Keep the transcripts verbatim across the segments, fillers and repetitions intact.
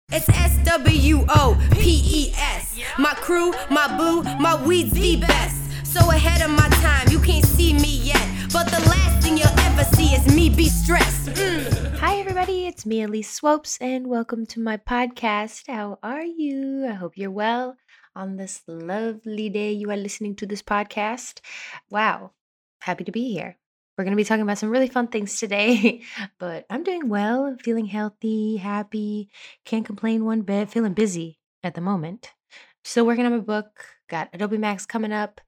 It's S W O P E S. My crew, my boo, my weed's the best. So ahead of my time, you can't see me yet. But the last thing you'll ever see is me be stressed. Mm. Hi everybody, it's me, Elise Swopes, and welcome to my podcast. How are you? I hope you're well on this lovely day you are listening to this podcast. Wow, happy to be here. We're going to be talking about some really fun things today, but I'm doing well, feeling healthy, happy, can't complain one bit, feeling busy at the moment. Still working on my book, got Adobe Max coming up,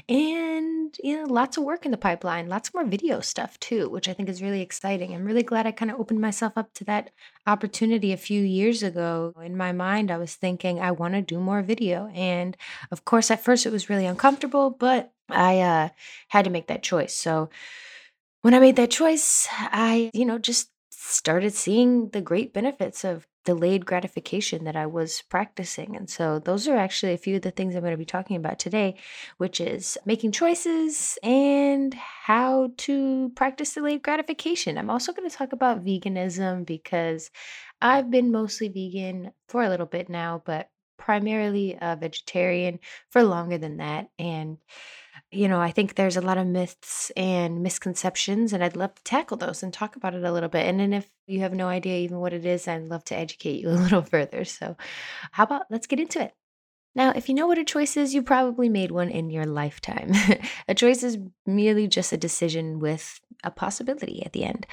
and you know, lots of work in the pipeline, lots more video stuff too, which I think is really exciting. I'm really glad I kind of opened myself up to that opportunity a few years ago. In my mind, I was thinking I want to do more video. And of course, at first it was really uncomfortable, but I uh, had to make that choice. So when I made that choice, I, you know, just started seeing the great benefits of delayed gratification that I was practicing. And so those are actually a few of the things I'm going to be talking about today, which is making choices and how to practice delayed gratification. I'm also going to talk about veganism because I've been mostly vegan for a little bit now, but primarily a vegetarian for longer than that. And you know, I think there's a lot of myths and misconceptions, and I'd love to tackle those and talk about it a little bit. And then if you have no idea even what it is, I'd love to educate you a little further. So, how about let's get into it? Now, if you know what a choice is, you probably made one in your lifetime. A choice is merely just a decision with a possibility at the end.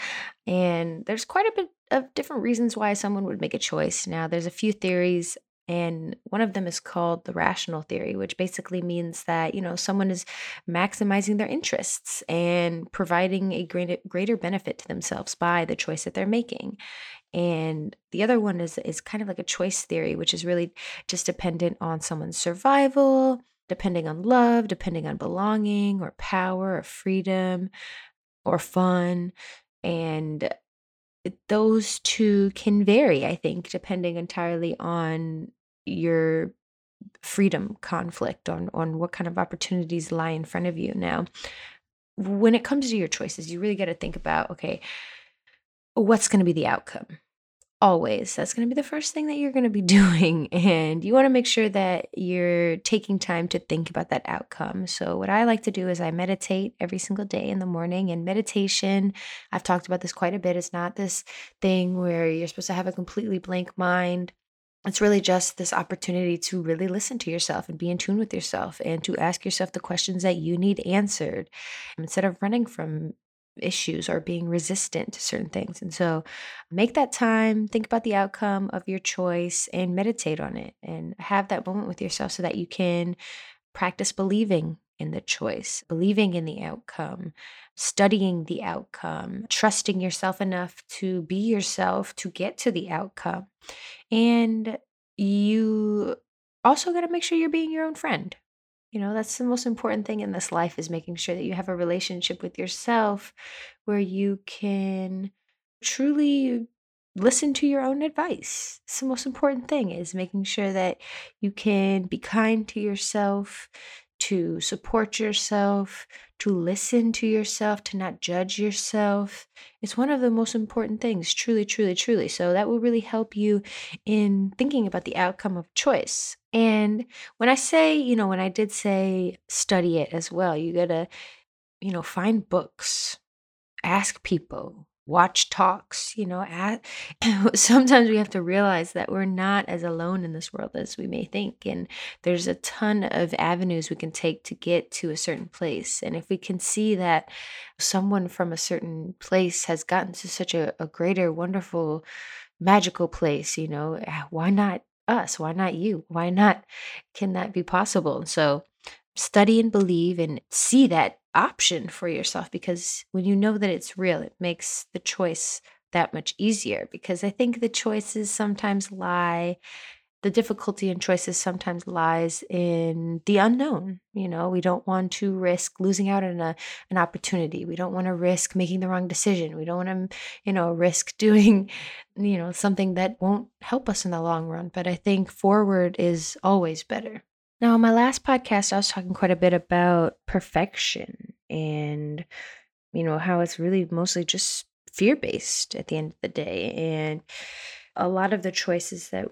And there's quite a bit of different reasons why someone would make a choice. Now, there's a few theories, and one of them is called the rational theory, which basically means that, you know, someone is maximizing their interests and providing a greater, greater benefit to themselves by the choice that they're making. And the other one is is kind of like a choice theory, which is really just dependent on someone's survival, depending on love, depending on belonging or power or freedom or fun. And it- those two can vary, I think, depending entirely on your freedom conflict, on on what kind of opportunities lie in front of you. Now, when it comes to your choices, you really got to think about, okay, what's going to be the outcome? Always. That's going to be the first thing that you're going to be doing. And you want to make sure that you're taking time to think about that outcome. So, what I like to do is I meditate every single day in the morning. And meditation, I've talked about this quite a bit. It's not this thing where you're supposed to have a completely blank mind. It's really just this opportunity to really listen to yourself and be in tune with yourself and to ask yourself the questions that you need answered instead of running from issues or being resistant to certain things. And so make that time, think about the outcome of your choice and meditate on it and have that moment with yourself so that you can practice believing in the choice, believing in the outcome, studying the outcome, trusting yourself enough to be yourself to get to the outcome. And you also got to make sure you're being your own friend. You know, that's the most important thing in this life is making sure that you have a relationship with yourself where you can truly listen to your own advice. It's the most important thing is making sure that you can be kind to yourself, to support yourself, to listen to yourself, to not judge yourself. It's one of the most important things, truly, truly, truly. So that will really help you in thinking about the outcome of choice. And when I say, you know, when I did say study it as well, you got to, you know, find books, ask people, watch talks, you know, at, sometimes we have to realize that we're not as alone in this world as we may think. And there's a ton of avenues we can take to get to a certain place. And if we can see that someone from a certain place has gotten to such a, a greater, wonderful, magical place, you know, ah, why not us? Why not you? Why not? Can that be possible? So study and believe and see that option for yourself because when you know that it's real, it makes the choice that much easier because I think the choices sometimes lie the difficulty in choices sometimes lies in the unknown. You know, we don't want to risk losing out on a, an opportunity. We don't want to risk making the wrong decision. We don't want to, you know, risk doing, you know, something that won't help us in the long run. But I think forward is always better. Now, on my last podcast, I was talking quite a bit about perfection and, you know, how it's really mostly just fear based at the end of the day. And a lot of the choices that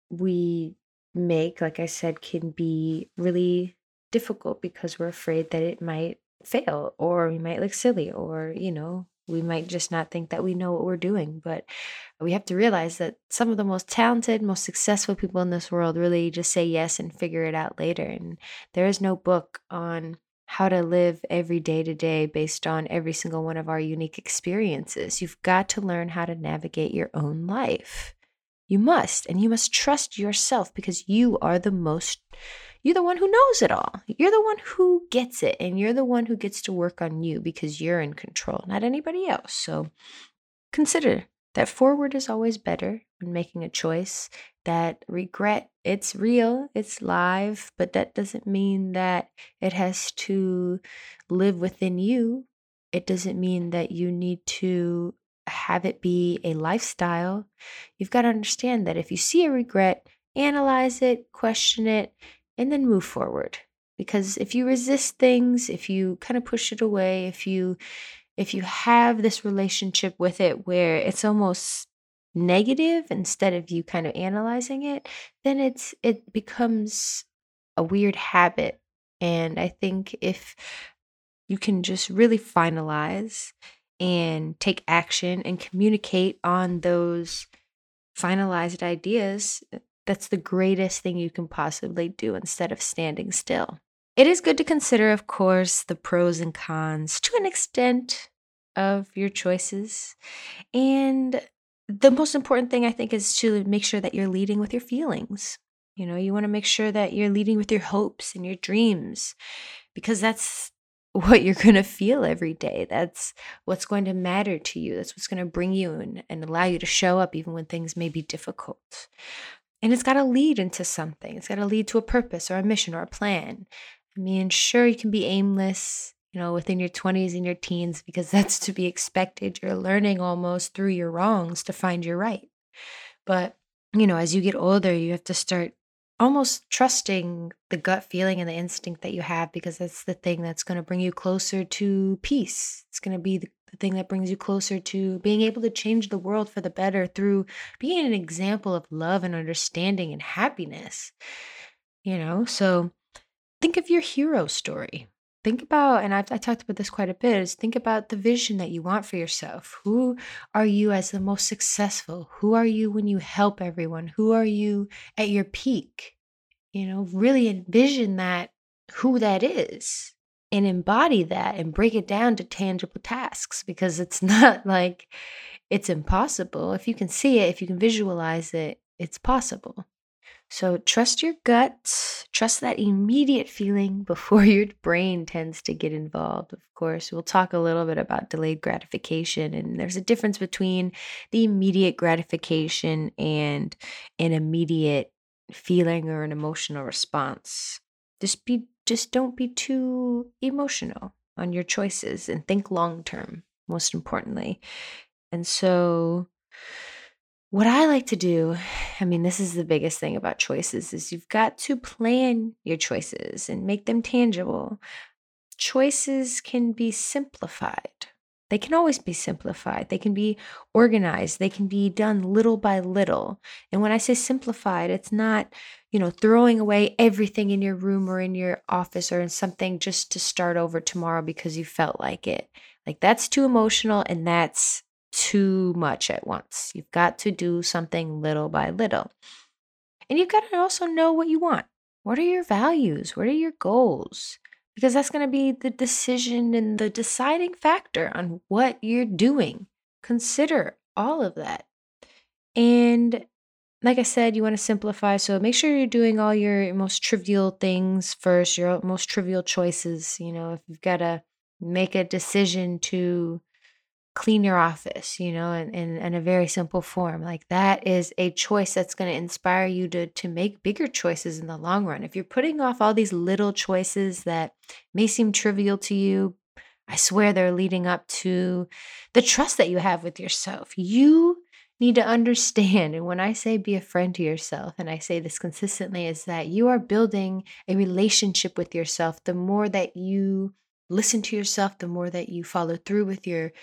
we make, like I said, can be really difficult because we're afraid that it might fail, or we might look silly, or, you know, we might just not think that we know what we're doing. But we have to realize that some of the most talented, most successful people in this world really just say yes and figure it out later. And there is no book on how to live every day to day based on every single one of our unique experiences. You've got to learn how to navigate your own life. You must, and you must trust yourself, because you are the most, you're the one who knows it all. You're the one who gets it, and you're the one who gets to work on you because you're in control, not anybody else. So consider that forward is always better when making a choice. That regret, it's real, it's live, but that doesn't mean that it has to live within you. It doesn't mean that you need to have it be a lifestyle. You've got to understand that if you see a regret, analyze it, question it, and then move forward. Because if you resist things, if you kind of push it away, if you if you have this relationship with it where it's almost negative instead of you kind of analyzing it, then it's it becomes a weird habit. And I think if you can just really finalize and take action and communicate on those finalized ideas, that's the greatest thing you can possibly do instead of standing still. It is good to consider, of course, the pros and cons to an extent of your choices. And the most important thing, I think, is to make sure that you're leading with your feelings. You know, you want to make sure that you're leading with your hopes and your dreams, because that's what you're going to feel every day. That's what's going to matter to you. That's what's going to bring you and, and allow you to show up even when things may be difficult. And it's got to lead into something. It's got to lead to a purpose or a mission or a plan. I mean, sure, you can be aimless, you know, within your twenties and your teens, because that's to be expected. You're learning almost through your wrongs to find your right. But, you know, as you get older, you have to start almost trusting the gut feeling and the instinct that you have, because that's the thing that's going to bring you closer to peace. It's going to be the, the thing that brings you closer to being able to change the world for the better through being an example of love and understanding and happiness. You know, so think of your hero story. Think about, and I've, I talked about this quite a bit, is think about the vision that you want for yourself. Who are you as the most successful? Who are you when you help everyone? Who are you at your peak? You know, really envision that, who that is, and embody that and break it down to tangible tasks, because it's not like it's impossible. If you can see it, if you can visualize it, it's possible. So trust your gut, trust that immediate feeling before your brain tends to get involved. Of course, we'll talk a little bit about delayed gratification, and there's a difference between the immediate gratification and an immediate feeling or an emotional response. Just be, just don't be too emotional on your choices, and think long term, most importantly. And so what I like to do, I mean, this is the biggest thing about choices, is you've got to plan your choices and make them tangible. Choices can be simplified. They can always be simplified. They can be organized. They can be done little by little. And when I say simplified, it's not, you know, throwing away everything in your room or in your office or in something just to start over tomorrow because you felt like it. Like, that's too emotional, and that's too much at once. You've got to do something little by little. And you've got to also know what you want. What are your values? What are your goals? Because that's going to be the decision and the deciding factor on what you're doing. Consider all of that. And like I said, you want to simplify. So make sure you're doing all your most trivial things first, your most trivial choices. You know, if you've got to make a decision to clean your office, you know, in, in, in a very simple form, like, that is a choice that's going to inspire you to, to make bigger choices in the long run. If you're putting off all these little choices that may seem trivial to you, I swear they're leading up to the trust that you have with yourself. You need to understand, and when I say be a friend to yourself, and I say this consistently, is that you are building a relationship with yourself. The more that you listen to yourself, the more that you follow through with your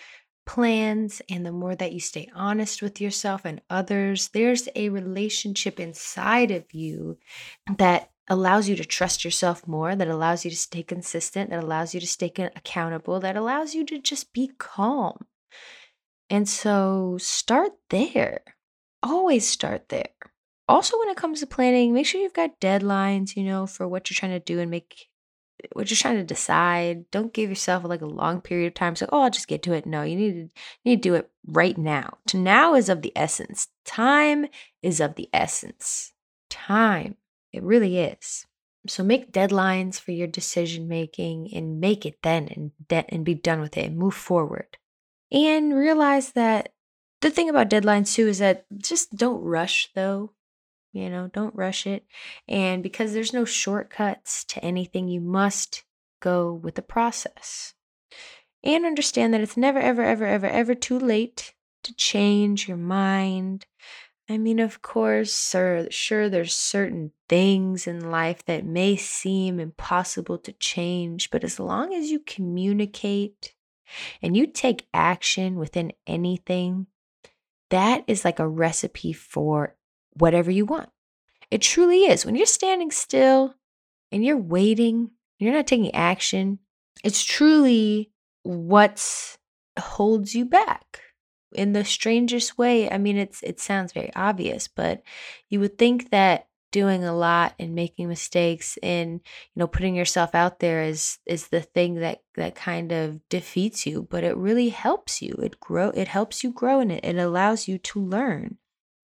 plans and the more that you stay honest with yourself and others, there's a relationship inside of you that allows you to trust yourself more, that allows you to stay consistent, that allows you to stay con- accountable, that allows you to just be calm. And so start there. Always start there. Also, when it comes to planning, make sure you've got deadlines, you know, for what you're trying to do and make what you're trying to decide. Don't give yourself like a long period of time. So, oh, I'll just get to it. No, you need to you need to do it right now. To now is of the essence. Time is of the essence. Time. It really is. So make deadlines for your decision making and make it then and de- and be done with it and move forward. And realize that the thing about deadlines too is that just don't rush though. You know, don't rush it. And because there's no shortcuts to anything, you must go with the process. And understand that it's never, ever, ever, ever, ever too late to change your mind. I mean, of course, sir, sure, there's certain things in life that may seem impossible to change, but as long as you communicate and you take action within anything, that is like a recipe for whatever you want. It truly is. When you're standing still and you're waiting, you're not taking action, it's truly what holds you back in the strangest way. I mean, it's it sounds very obvious, but you would think that doing a lot and making mistakes and you know putting yourself out there is is the thing that that kind of defeats you, but it really helps you. It grow it helps you grow in it. It allows you to learn.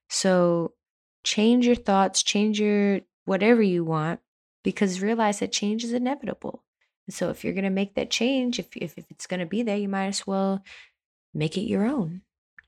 So change your thoughts, change your whatever you want, because realize that change is inevitable. And so if you're going to make that change, if, if, if it's going to be there, you might as well make it your own.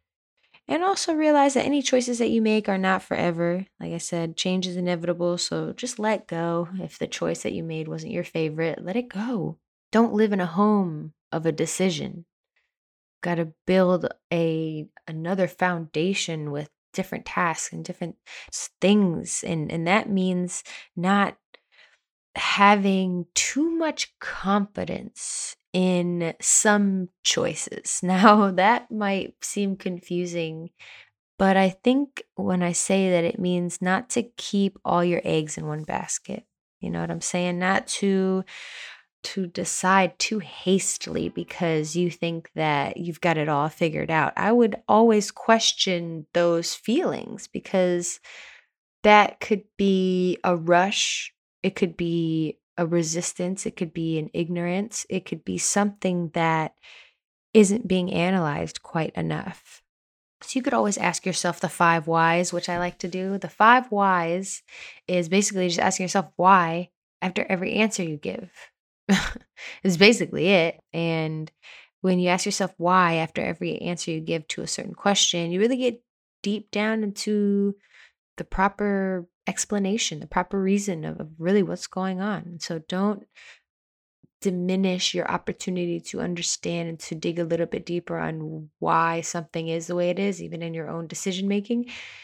And also realize that any choices that you make are not forever. Like I said, change is inevitable. So just let go. If the choice that you made wasn't your favorite, let it go. Don't live in a home of a decision. Got to build a another foundation with different tasks and different things, and and that means not having too much confidence in some choices. Now that might seem confusing, but I think when I say that, it means not to keep all your eggs in one basket. You know what I'm saying? Not to to decide too hastily because you think that you've got it all figured out. I would always question those feelings because that could be a rush, it could be a resistance, it could be an ignorance, it could be something that isn't being analyzed quite enough. So you could always ask yourself the five whys, which I like to do. The five whys is basically just asking yourself why after every answer you give. Is basically it. And when you ask yourself why after every answer you give to a certain question, you really get deep down into the proper explanation, the proper reason of, of really what's going on. So don't diminish your opportunity to understand and to dig a little bit deeper on why something is the way it is, even in your own decision making,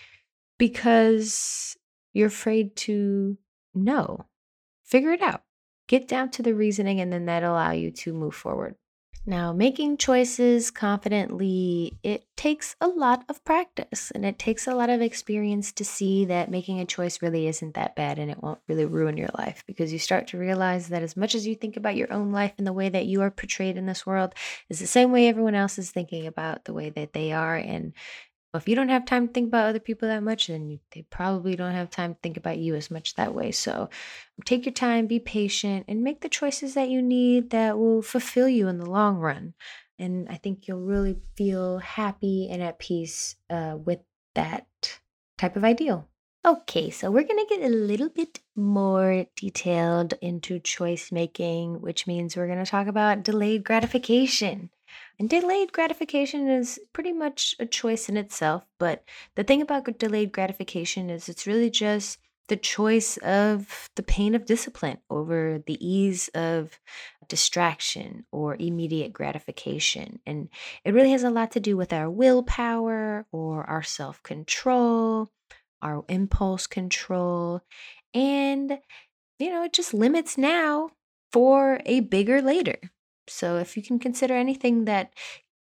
because you're afraid to know. Figure it out. Get down to the reasoning, and then that'll allow you to move forward. Now, making choices confidently, it takes a lot of practice and it takes a lot of experience to see that making a choice really isn't that bad and it won't really ruin your life, because you start to realize that as much as you think about your own life and the way that you are portrayed in this world is the same way everyone else is thinking about the way that they are. And if you don't have time to think about other people that much, then you, they probably don't have time to think about you as much that way. So take your time, be patient, and make the choices that you need that will fulfill you in the long run. And I think you'll really feel happy and at peace uh, with that type of ideal. Okay, so we're going to get a little bit more detailed into choice making, which means we're going to talk about delayed gratification. And delayed gratification is pretty much a choice in itself. But the thing about delayed gratification is it's really just the choice of the pain of discipline over the ease of distraction or immediate gratification. And it really has a lot to do with our willpower or our self-control, our impulse control. And, you know, it just limits now for a bigger later. So if you can consider anything that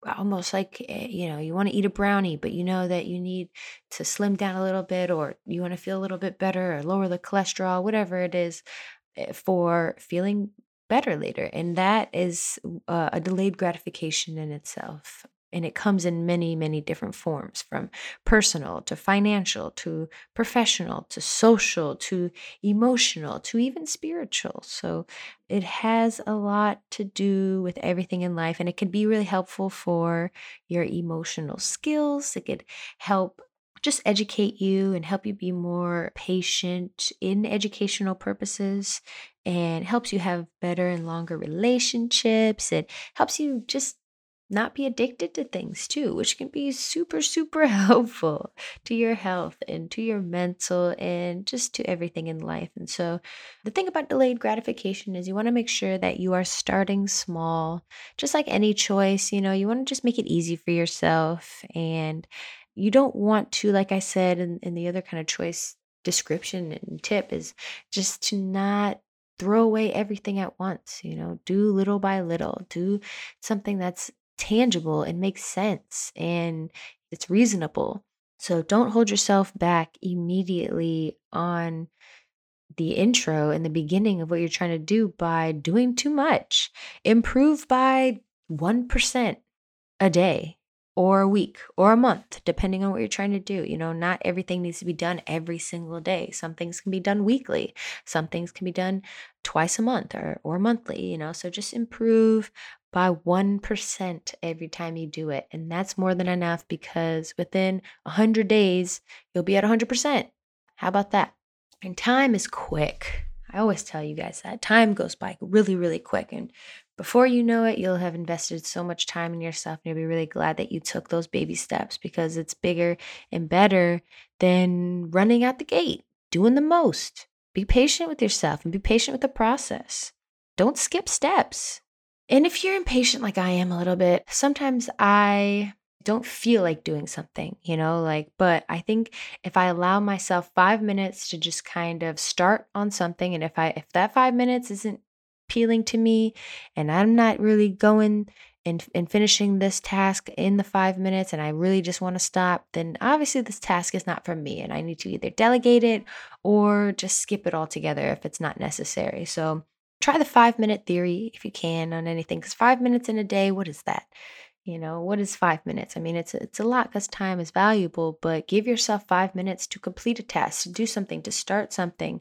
almost like, eh, you know, you want to eat a brownie, but you know that you need to slim down a little bit, or you want to feel a little bit better or lower the cholesterol, whatever it is, eh, for feeling better later. And that is uh, a delayed gratification in itself. And it comes in many, many different forms, from personal to financial to professional to social to emotional to even spiritual. So it has a lot to do with everything in life, and it can be really helpful for your emotional skills. It could help just educate you and help you be more patient in educational purposes, and helps you have better and longer relationships. It helps you just not be addicted to things too, which can be super, super helpful to your health and to your mental and just to everything in life. And so, the thing about delayed gratification is you want to make sure that you are starting small, just like any choice. You know, you want to just make it easy for yourself. And you don't want to, like I said in, in the other kind of choice description and tip, is just to not throw away everything at once. You know, do little by little, do something that's tangible and makes sense and it's reasonable. So don't hold yourself back immediately on the intro and the beginning of what you're trying to do by doing too much. Improve by one percent a day or a week or a month, depending on what you're trying to do. You know, not everything needs to be done every single day. Some things can be done weekly. Some things can be done twice a month or, or monthly, you know. So just improve by one percent every time you do it. And that's more than enough, because within one hundred days, you'll be at one hundred percent. How about that? And time is quick. I always tell you guys that time goes by really, really quick. And before you know it, you'll have invested so much time in yourself, and you'll be really glad that you took those baby steps, because it's bigger and better than running out the gate, doing the most. Be patient with yourself and be patient with the process. Don't skip steps. And if you're impatient like I am a little bit, sometimes I don't feel like doing something, you know, like, but I think if I allow myself five minutes to just kind of start on something, and if I, if that five minutes isn't appealing to me and I'm not really going and, and finishing this task in the five minutes and I really just want to stop, then obviously this task is not for me and I need to either delegate it or just skip it altogether if it's not necessary. So try the five minute theory if you can on anything, because five minutes in a day, what is that? You know, what is five minutes? I mean, it's, it's a lot, because time is valuable, but give yourself five minutes to complete a task, to do something, to start something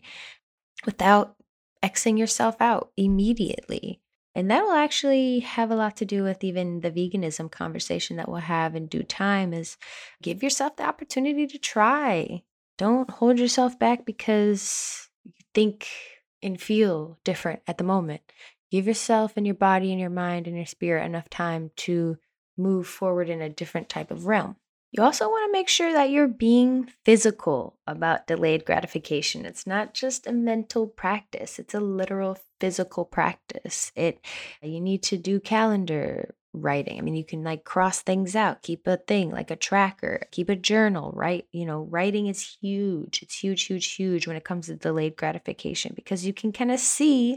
without Xing yourself out immediately. And that will actually have a lot to do with even the veganism conversation that we'll have in due time, is give yourself the opportunity to try. Don't hold yourself back because you think and feel different at the moment. Give yourself and your body and your mind and your spirit enough time to move forward in a different type of realm. You also want to make sure that you're being physical about delayed gratification. It's not just a mental practice, it's a literal physical practice. It you need to do calendar writing. I mean, you can like cross things out, keep a thing like a tracker, keep a journal, right? You know, writing is huge. It's huge, huge, huge when it comes to delayed gratification, because you can kind of see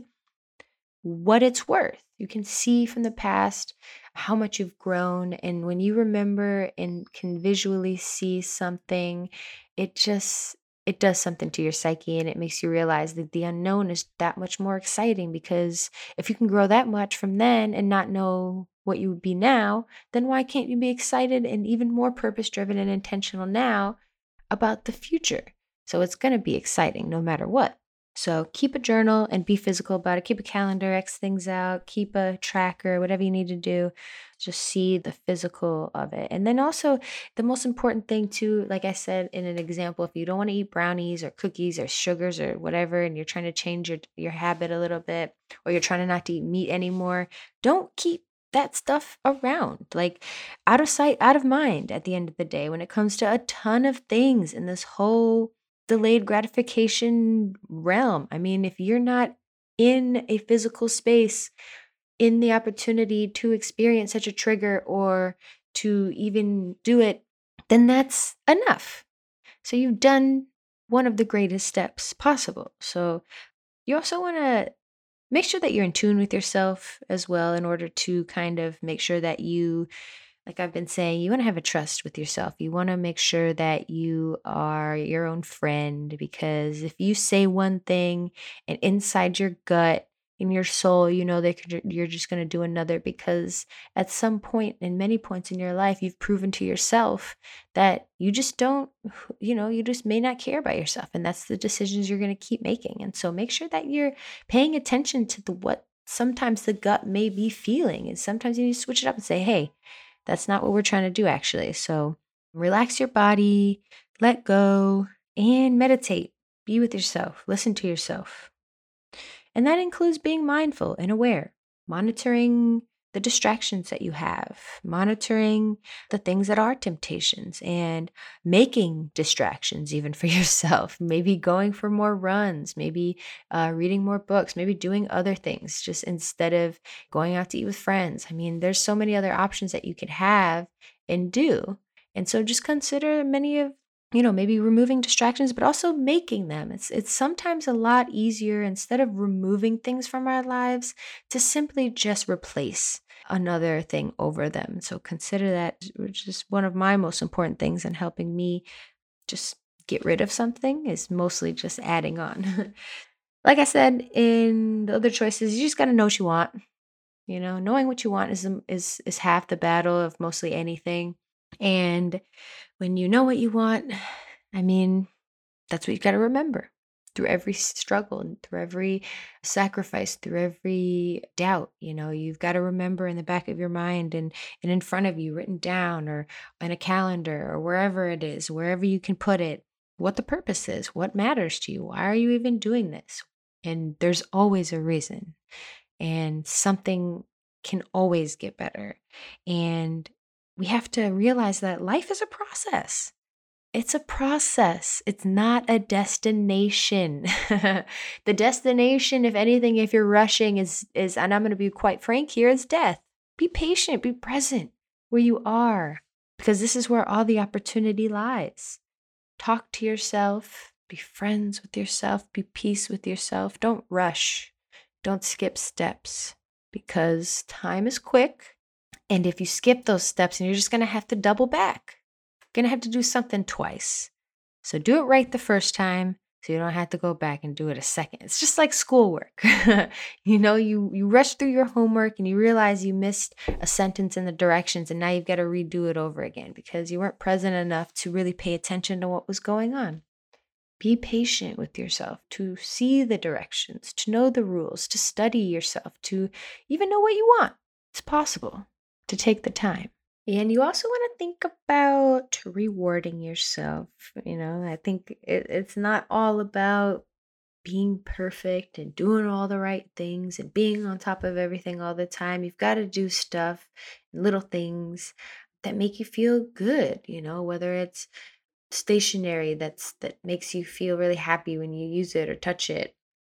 what it's worth. You can see from the past how much you've grown. And when you remember and can visually see something, it just, it does something to your psyche, and it makes you realize that the unknown is that much more exciting, because if you can grow that much from then and not know what you would be now, then why can't you be excited and even more purpose driven and intentional now about the future? So it's going to be exciting no matter what. So keep a journal and be physical about it. Keep a calendar, X things out, keep a tracker, whatever you need to do. Just see the physical of it. And then also the most important thing too, like I said in an example, if you don't want to eat brownies or cookies or sugars or whatever, and you're trying to change your, your habit a little bit, or you're trying to not to eat meat anymore, don't keep that stuff around. Like, out of sight, out of mind at the end of the day, when it comes to a ton of things in this whole delayed gratification realm. I mean, if you're not in a physical space, in the opportunity to experience such a trigger or to even do it, then that's enough. So you've done one of the greatest steps possible. So you also want to make sure that you're in tune with yourself as well, in order to kind of make sure that you like I've been saying, you want to have a trust with yourself. You want to make sure that you are your own friend, because if you say one thing and inside your gut, in your soul, you know that you're just going to do another, because at some point, in many points in your life, you've proven to yourself that you just don't, you know, you just may not care about yourself. And that's the decisions you're going to keep making. And so make sure that you're paying attention to the what sometimes the gut may be feeling. And sometimes you need to switch it up and say, hey, that's not what we're trying to do, actually. So relax your body, let go, and meditate. Be with yourself. Listen to yourself. And that includes being mindful and aware, monitoring the distractions that you have, monitoring the things that are temptations, and making distractions even for yourself. Maybe going for more runs, maybe uh, reading more books, maybe doing other things just instead of going out to eat with friends. I mean, there's so many other options that you could have and do. And so just consider many of you know, maybe removing distractions, but also making them. It's it's sometimes a lot easier, instead of removing things from our lives, to simply just replace another thing over them. So consider that, which is one of my most important things in helping me just get rid of something, is mostly just adding on. Like I said, in the other choices, you just got to know what you want. You know, knowing what you want is is is half the battle of mostly anything. And when you know what you want, I mean, that's what you got to remember through every struggle and through every sacrifice, through every doubt. You know, you've got to remember in the back of your mind and, and in front of you, written down or in a calendar or wherever it is, wherever you can put it, what the purpose is, what matters to you. Why are you even doing this? And there's always a reason, and something can always get better. And we have to realize that life is a process. It's a process. It's not a destination. The destination, if anything, if you're rushing, is, is, and I'm going to be quite frank here, is death. Be patient, be present where you are, because this is where all the opportunity lies. Talk to yourself, be friends with yourself, be peace with yourself. Don't rush. Don't skip steps, because time is quick. And if you skip those steps, and you're just going to have to double back, you're going to have to do something twice. So do it right the first time, so you don't have to go back and do it a second. It's just like schoolwork. you know, you, you rush through your homework and you realize you missed a sentence in the directions, and now you've got to redo it over again because you weren't present enough to really pay attention to what was going on. Be patient with yourself, to see the directions, to know the rules, to study yourself, to even know what you want. It's possible. To take the time. And you also want to think about rewarding yourself. You know, I think it, it's not all about being perfect and doing all the right things and being on top of everything all the time. You've got to do stuff, little things that make you feel good, you know, whether it's stationery that's that makes you feel really happy when you use it or touch it,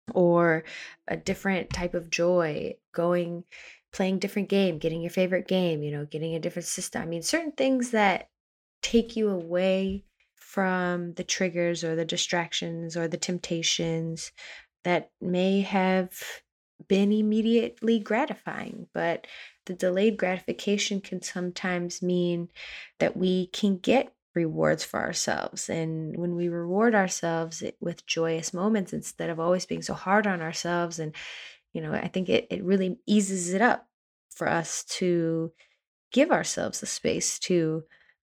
or a different type of joy, going playing different game, getting your favorite game, you know, getting a different system. I mean, certain things that take you away from the triggers or the distractions or the temptations that may have been immediately gratifying, but the delayed gratification can sometimes mean that we can get rewards for ourselves. And when we reward ourselves with joyous moments instead of always being so hard on ourselves, and you know, I think it, it really eases it up for us to give ourselves the space to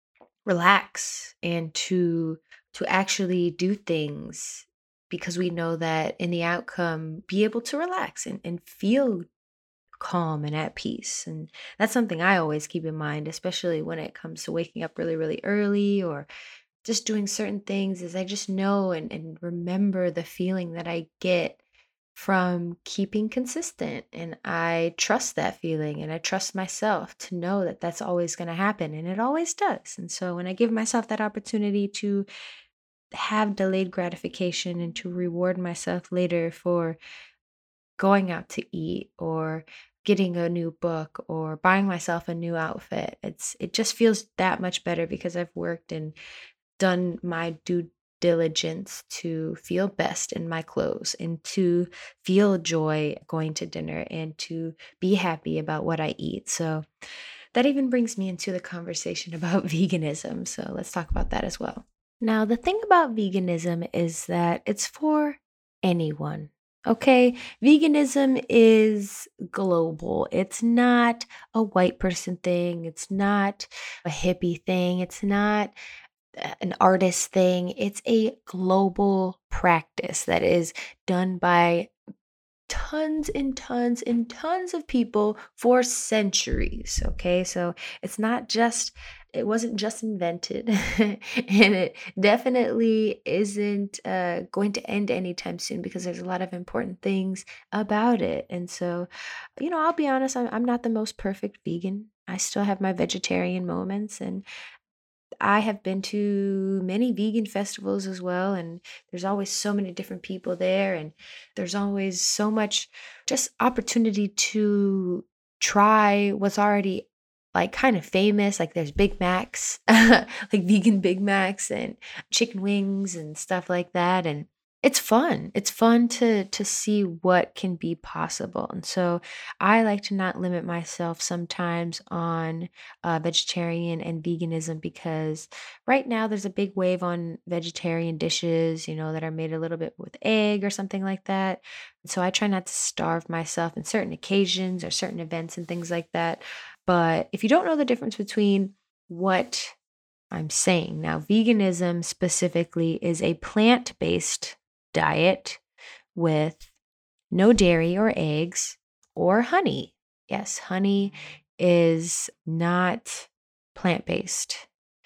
relax and to to actually do things, because we know that in the outcome, be able to relax and, and feel calm and at peace. And that's something I always keep in mind, especially when it comes to waking up really, really early or just doing certain things, is I just know and, and remember the feeling that I get from keeping consistent. And I trust that feeling, and I trust myself to know that that's always going to happen, and it always does. And so when I give myself that opportunity to have delayed gratification and to reward myself later for going out to eat or getting a new book or buying myself a new outfit, it's it just feels that much better, because I've worked and done my due diligence to feel best in my clothes and to feel joy going to dinner and to be happy about what I eat. So that even brings me into the conversation about veganism. So let's talk about that as well. Now, the thing about veganism is that it's for anyone. Okay, veganism is global. It's not a white person thing. It's not a hippie thing. It's not an artist thing. It's a global practice that is done by tons and tons and tons of people for centuries. Okay, so it's not just, it wasn't just invented, and it definitely isn't uh, going to end anytime soon because there's a lot of important things about it. And so, you know, I'll be honest, I'm, I'm not the most perfect vegan. I still have my vegetarian moments, and I have been to many vegan festivals as well, and there's always so many different people there, and there's always so much just opportunity to try what's already like kind of famous. Like there's Big Macs, like vegan Big Macs and chicken wings and stuff like that. And it's fun. It's fun to to see what can be possible. And so I like to not limit myself sometimes on uh, vegetarian and veganism because right now there's a big wave on vegetarian dishes, you know, that are made a little bit with egg or something like that. So I try not to starve myself in certain occasions or certain events and things like that. But if you don't know the difference between what I'm saying now, veganism specifically is a plant-based diet with no dairy or eggs or honey. Yes, honey is not plant-based.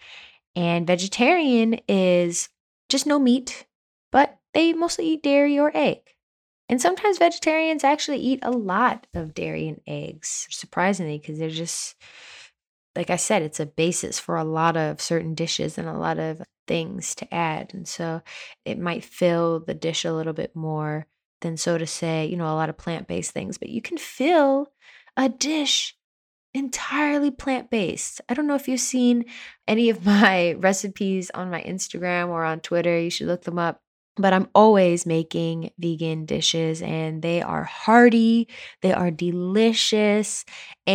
And vegetarian is just no meat, but they mostly eat dairy or egg. And sometimes vegetarians actually eat a lot of dairy and eggs, surprisingly, because they're just, like I said, it's a basis for a lot of certain dishes and a lot of things to add. And so it might fill the dish a little bit more than, so to say, you know, a lot of plant-based things. But you can fill a dish entirely plant-based. I don't know if you've seen any of my recipes on my Instagram or on Twitter. You should look them up. But I'm always making vegan dishes, and they are hearty, they are delicious,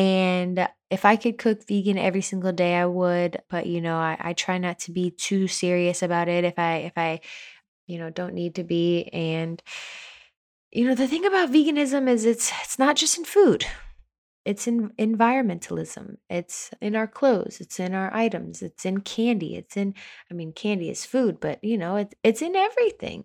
and if I could cook vegan every single day, I would. But you know, I, I try not to be too serious about it if I if I you know don't need to be. And you know, the thing about veganism is it's it's not just in food. It's in environmentalism. It's in our clothes. It's in our items. It's in candy. It's in, I mean, candy is food, but you know, it, it's in everything.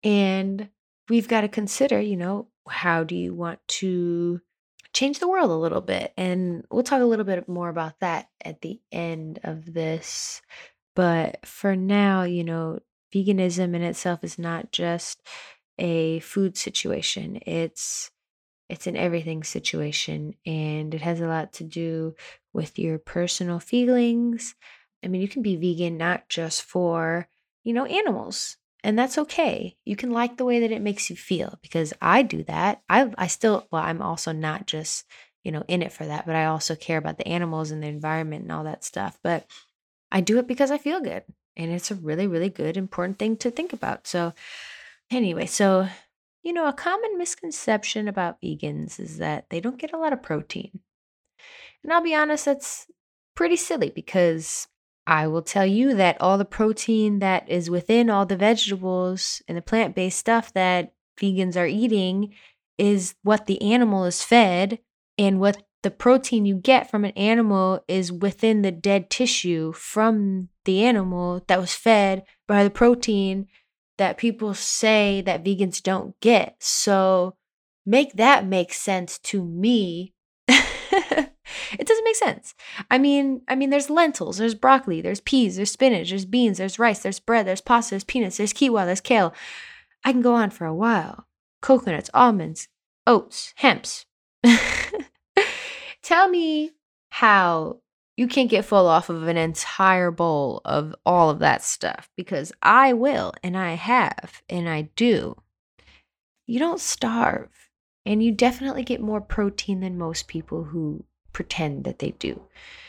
And we've got to consider, you know, how do you want to change the world a little bit? And we'll talk a little bit more about that at the end of this. But for now, you know, veganism in itself is not just a food situation. It's It's an everything situation, and it has a lot to do with your personal feelings. I mean, you can be vegan not just for, you know, animals, and that's okay. You can like the way that it makes you feel, because I do that. I I still, well, I'm also not just, you know, in it for that, but I also care about the animals and the environment and all that stuff. But I do it because I feel good, and it's a really, really good, important thing to think about. So anyway, so you know, a common misconception about vegans is that they don't get a lot of protein. And I'll be honest, that's pretty silly, because I will tell you that all the protein that is within all the vegetables and the plant-based stuff that vegans are eating is what the animal is fed, and what the protein you get from an animal is within the dead tissue from the animal that was fed by the protein that people say that vegans don't get. So make that make sense to me. It doesn't make sense. I mean, I mean, there's lentils, there's broccoli, there's peas, there's spinach, there's beans, there's rice, there's bread, there's pasta, there's peanuts, there's quinoa, there's kale. I can go on for a while. Coconuts, almonds, oats, hemps. Tell me how you can't get full off of an entire bowl of all of that stuff, because I will, and I have, and I do. You don't starve, and you definitely get more protein than most people who pretend that they do.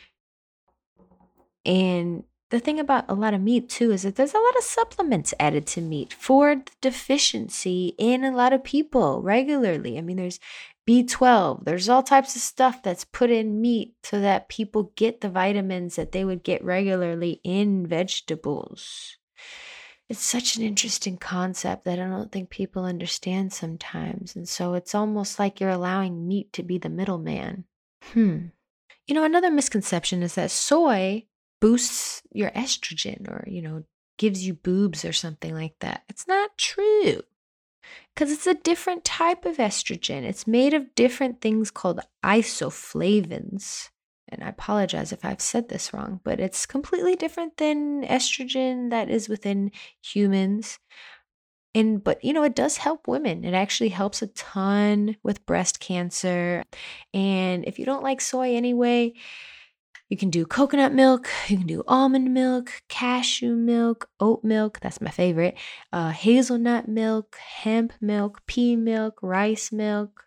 And the thing about a lot of meat too is that there's a lot of supplements added to meat for the deficiency in a lot of people regularly. I mean, there's B twelve. There's all types of stuff that's put in meat so that people get the vitamins that they would get regularly in vegetables. It's such an interesting concept that I don't think people understand sometimes. And so it's almost like you're allowing meat to be the middleman. Hmm. You know, another misconception is that soy boosts your estrogen or, you know, gives you boobs or something like that. It's not true. Because it's a different type of estrogen. It's made of different things called isoflavones. And I apologize if I've said this wrong, but it's completely different than estrogen that is within humans. And but you know, it does help women. It actually helps a ton with breast cancer. And if you don't like soy anyway, you can do coconut milk, you can do almond milk, cashew milk, oat milk, that's my favorite, uh, hazelnut milk, hemp milk, pea milk, rice milk.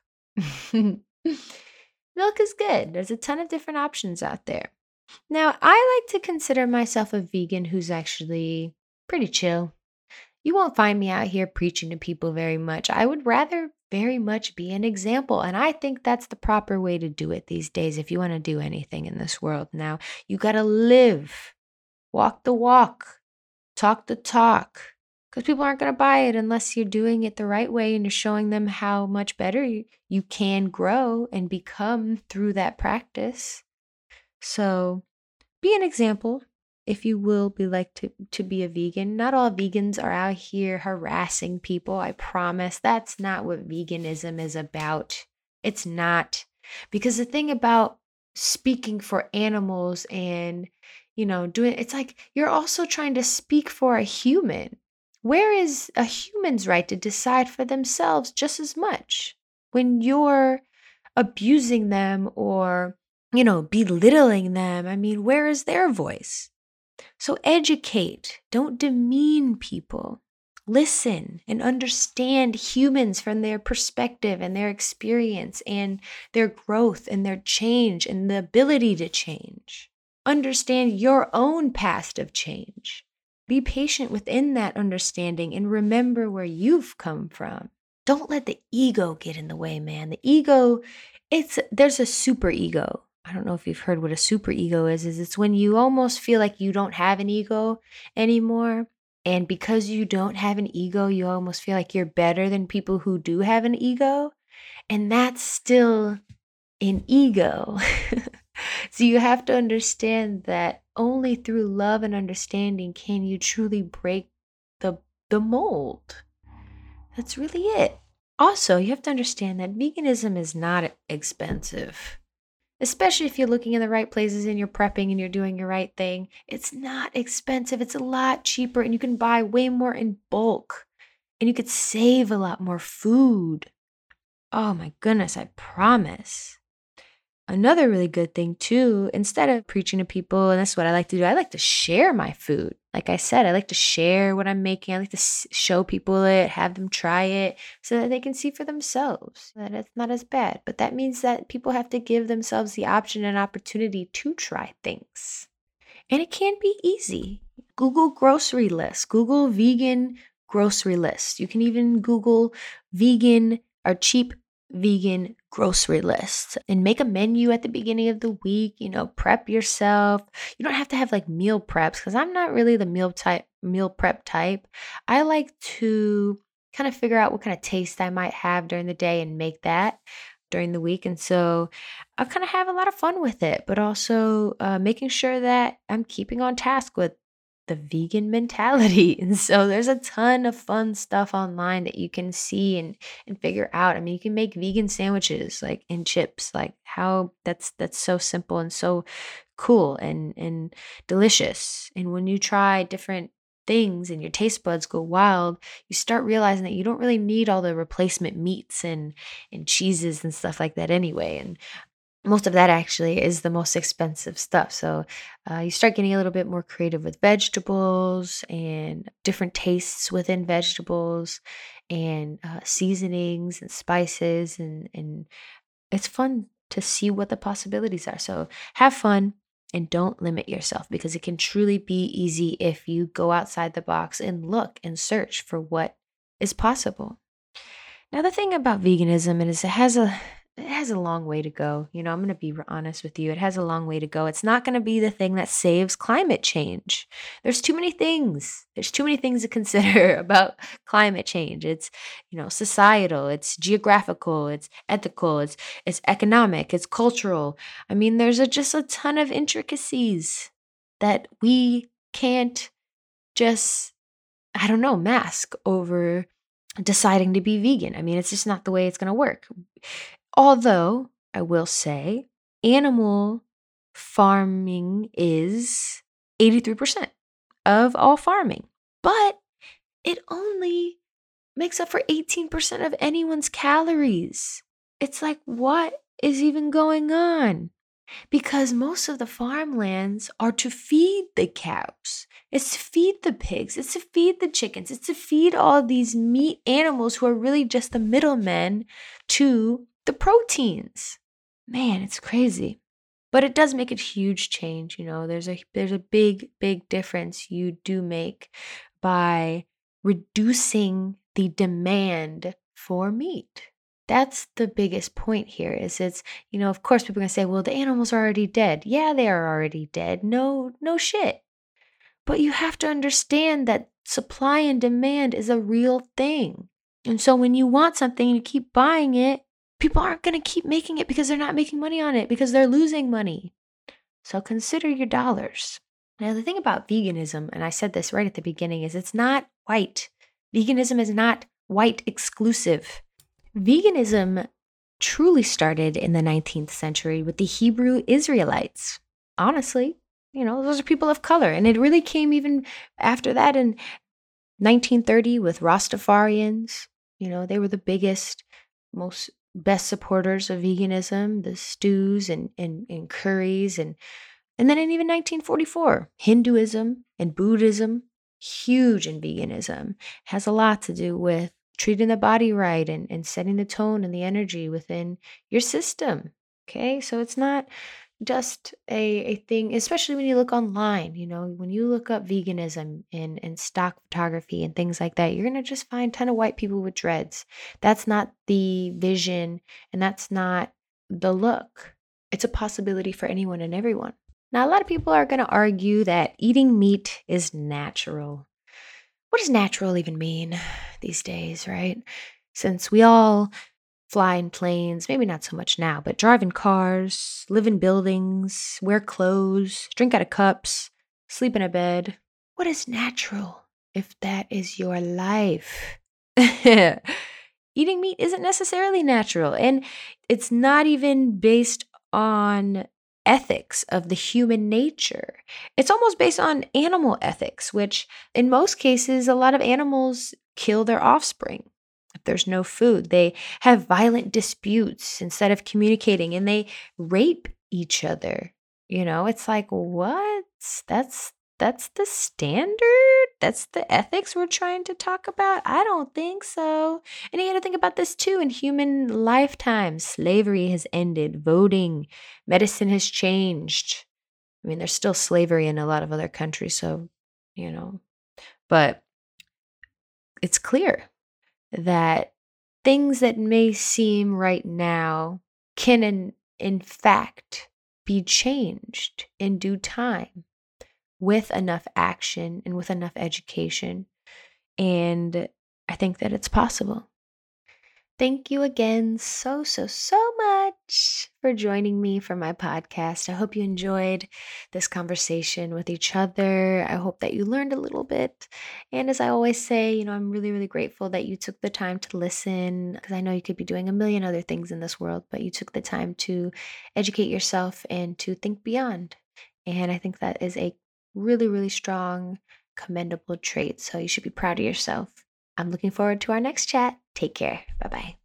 Milk is good. There's a ton of different options out there. Now, I like to consider myself a vegan who's actually pretty chill. You won't find me out here preaching to people very much. I would rather very much be an example. And I think that's the proper way to do it these days if you want to do anything in this world. Now, you got to live, walk the walk, talk the talk. Because people aren't going to buy it unless you're doing it the right way and you're showing them how much better you, you can grow and become through that practice. So be an example. If you will be like to, to be a vegan. Not all vegans are out here harassing people. I promise that's not what veganism is about. It's not. Because the thing about speaking for animals and, you know, doing it's like you're also trying to speak for a human. Where is a human's right to decide for themselves just as much? When you're abusing them or, you know, belittling them, I mean, where is their voice? So educate, don't demean people. Listen and understand humans from their perspective and their experience and their growth and their change and the ability to change. Understand your own past of change. Be patient within that understanding and remember where you've come from. Don't let the ego get in the way, man. The ego, it's there's a super ego. I don't know if you've heard what a super ego is, is it's when you almost feel like you don't have an ego anymore. And because you don't have an ego, you almost feel like you're better than people who do have an ego. And that's still an ego. So you have to understand that only through love and understanding can you truly break the, the mold. That's really it. Also, you have to understand that veganism is not expensive. Especially if you're looking in the right places and you're prepping and you're doing your right thing. It's not expensive. It's a lot cheaper and you can buy way more in bulk. And you could save a lot more food. Oh my goodness, I promise. Another really good thing too, instead of preaching to people, and that's what I like to do, I like to share my food. Like I said, I like to share what I'm making. I like to show people it, have them try it so that they can see for themselves that it's not as bad. But that means that people have to give themselves the option and opportunity to try things. And it can be easy. Google grocery lists, Google vegan grocery lists. You can even Google vegan or cheap vegan grocery lists and make a menu at the beginning of the week, you know, prep yourself. You don't have to have like meal preps because I'm not really the meal type, meal prep type. I like to kind of figure out what kind of taste I might have during the day and make that during the week. And so I kind of have a lot of fun with it, but also uh, making sure that I'm keeping on task with the vegan mentality. And so there's a ton of fun stuff online that you can see and and figure out. I mean, you can make vegan sandwiches like in chips, like how that's that's so simple and so cool and and delicious. And when you try different things and your taste buds go wild, you start realizing that you don't really need all the replacement meats and and cheeses and stuff like that anyway. And most of that actually is the most expensive stuff. So uh, you start getting a little bit more creative with vegetables and different tastes within vegetables and uh, seasonings and spices. And, and it's fun to see what the possibilities are. So have fun and don't limit yourself because it can truly be easy if you go outside the box and look and search for what is possible. Now, the thing about veganism is it has a it has a long way to go. You know, I'm going to be honest with you. It has a long way to go. It's not going to be the thing that saves climate change. There's too many things. There's too many things to consider about climate change. It's, you know, societal, it's geographical, it's ethical, it's it's economic, it's cultural. I mean, there's a, just a ton of intricacies that we can't just, I don't know, mask over deciding to be vegan. I mean, it's just not the way it's going to work. Although, I will say, animal farming is eighty-three percent of all farming, but it only makes up for eighteen percent of anyone's calories. It's like, what is even going on? Because most of the farmlands are to feed the cows. It's to feed the pigs. It's to feed the chickens. It's to feed all these meat animals who are really just the middlemen to the proteins. Man, it's crazy. But it does make a huge change. You know, there's a there's a big, big difference you do make by reducing the demand for meat. That's the biggest point here is it's, you know, of course people are going to say, well, the animals are already dead. Yeah, they are already dead. No, no shit. But you have to understand that supply and demand is a real thing. And so when you want something and you keep buying it, people aren't going to keep making it because they're not making money on it, because they're losing money. So consider your dollars. Now, the thing about veganism, and I said this right at the beginning, is it's not white. Veganism is not white exclusive. Veganism truly started in the nineteenth century with the Hebrew Israelites. Honestly, you know, those are people of color. And it really came even after that in nineteen thirty with Rastafarians. You know, they were the biggest, most best supporters of veganism, the stews and, and, and curries. And, and then in even nineteen forty-four, Hinduism and Buddhism, huge in veganism, has a lot to do with treating the body right and, and setting the tone and the energy within your system. Okay, so it's not just a, a thing, especially when you look online. You know, when you look up veganism and, and stock photography and things like that, you're going to just find a ton of white people with dreads. That's not the vision, and that's not the look. It's a possibility for anyone and everyone. Now, a lot of people are going to argue that eating meat is natural. What does natural even mean these days, right? Since we all fly in planes, maybe not so much now, but drive in cars, live in buildings, wear clothes, drink out of cups, sleep in a bed. What is natural if that is your life? Eating meat isn't necessarily natural, and it's not even based on ethics of the human nature. It's almost based on animal ethics, which in most cases, a lot of animals kill their offspring. If there's no food, they have violent disputes instead of communicating, and they rape each other. You know, it's like, what? That's that's the standard? That's the ethics we're trying to talk about? I don't think so. And you got to think about this too. In human lifetime, slavery has ended, voting, medicine has changed. I mean, there's still slavery in a lot of other countries, so, you know, but it's clear that things that may seem right now can, in, in fact, be changed in due time with enough action and with enough education. And I think that it's possible. Thank you again so, so, so much for joining me for my podcast. I hope you enjoyed this conversation with each other. I hope that you learned a little bit. And as I always say, you know, I'm really, really grateful that you took the time to listen, because I know you could be doing a million other things in this world, but you took the time to educate yourself and to think beyond. And I think that is a really, really strong, commendable trait. So you should be proud of yourself. I'm looking forward to our next chat. Take care. Bye-bye.